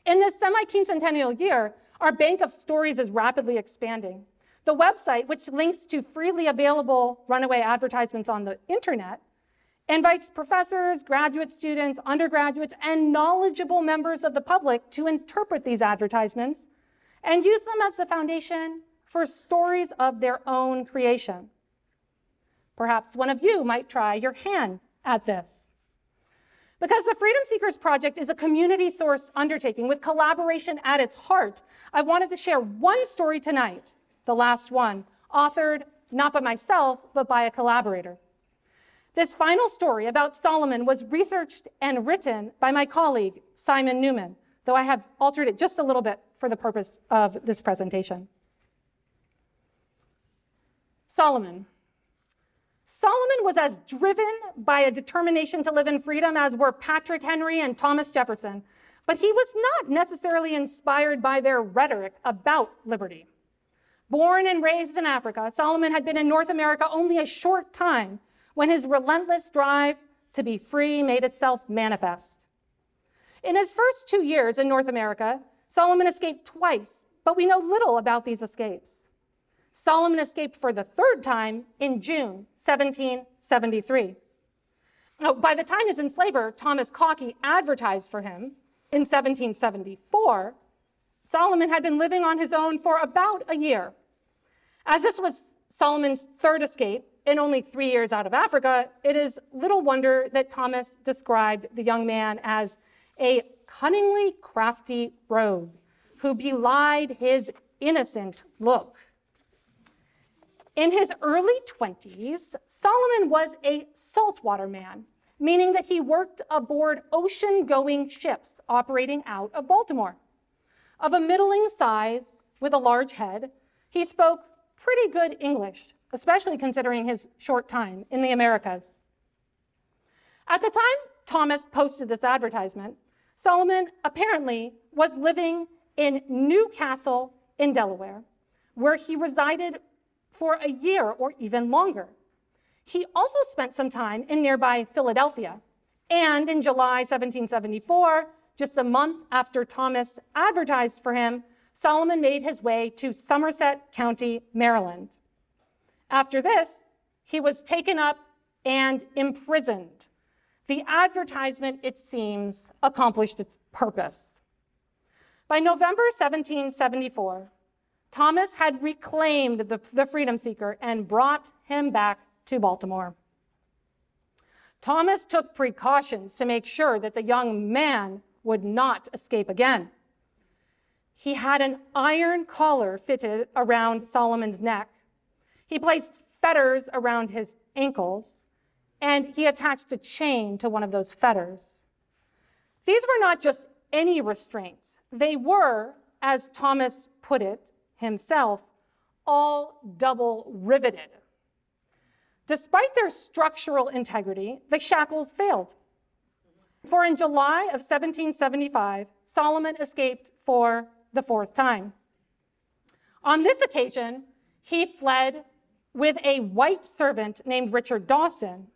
In this semi-quincentennial year, our bank of stories is rapidly expanding. The website, which links to freely available runaway advertisements on the internet, invites professors, graduate students, undergraduates, and knowledgeable members of the public to interpret these advertisements and use them as the foundation for stories of their own creation. Perhaps one of you might try your hand at this. Because the Freedom Seekers Project is a community-sourced undertaking with collaboration at its heart, I wanted to share one story tonight, the last one, authored not by myself, but by a collaborator. This final story about Solomon was researched and written by my colleague, Simon Newman, though I have altered it just a little bit for the purpose of this presentation. Solomon. Solomon was as driven by a determination to live in freedom as were Patrick Henry and Thomas Jefferson, but he was not necessarily inspired by their rhetoric about liberty. Born and raised in Africa, Solomon had been in North America only a short time when his relentless drive to be free made itself manifest. In his first 2 years in North America, Solomon escaped twice, but we know little about these escapes. Solomon escaped for the third time in June 1773. By the time his enslaver, Thomas Caughey, advertised for him in 1774, Solomon had been living on his own for about a year. As this was Solomon's third escape in only 3 years out of Africa, it is little wonder that Thomas described the young man as a cunningly crafty rogue who belied his innocent look. In his early 20s, Solomon was a saltwater man, meaning that he worked aboard ocean-going ships operating out of Baltimore. Of a middling size with a large head, he spoke pretty good English, especially considering his short time in the Americas. At the time Thomas posted this advertisement, Solomon apparently was living in Newcastle in Delaware, where he resided for a year or even longer. He also spent some time in nearby Philadelphia, and in July 1774, just a month after Thomas advertised for him, Solomon made his way to Somerset County, Maryland. After this, he was taken up and imprisoned. The advertisement, it seems, accomplished its purpose. By November 1774, Thomas had reclaimed the freedom seeker and brought him back to Baltimore. Thomas took precautions to make sure that the young man would not escape again. He had an iron collar fitted around Solomon's neck. He placed fetters around his ankles, and he attached a chain to one of those fetters. These were not just any restraints. They were, as Thomas put it himself, all double riveted. Despite their structural integrity, the shackles failed. For in July of 1775, Solomon escaped for the fourth time. On this occasion, he fled with a white servant named Richard Dawson